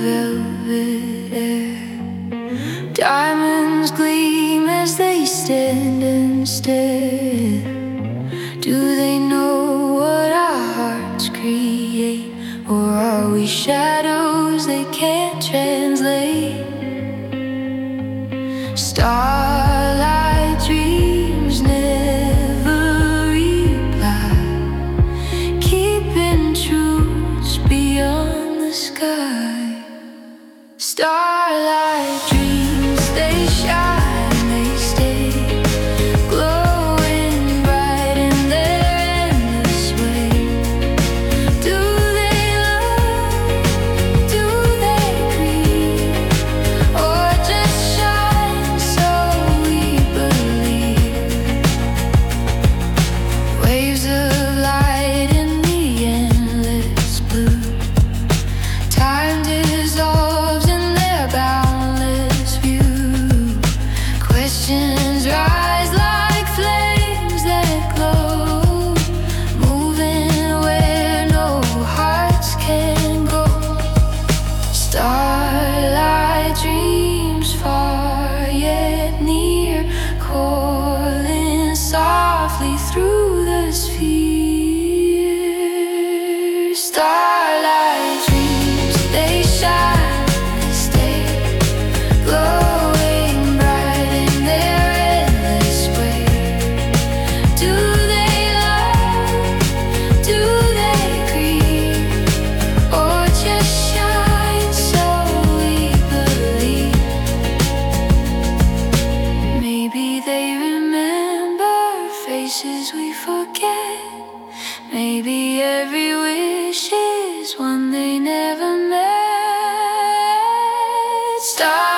velvet air. Diamonds gleam as they stand and stare. Do they know what our hearts create, or are we shadows they can't translate? Starlight dreams never reply, keeping truths beyond the sky. Starlight dreams, they shine, they stay, glowing bright in their endless way. Do they love, do they grieve, or just shine so we believe? Waves of light in the endless blue, time dissolves in their boundless view. Questions rise like flames that glow, moving where no hearts can go. Starlight dreams far yet near, calling softly through the sphere. Starlight dreams, they shine, they stay, glowing bright in their endless way. Do they love, do they grieve, or just shine so we believe? Maybe they remember faces we forget. Maybe every wish is one they never met.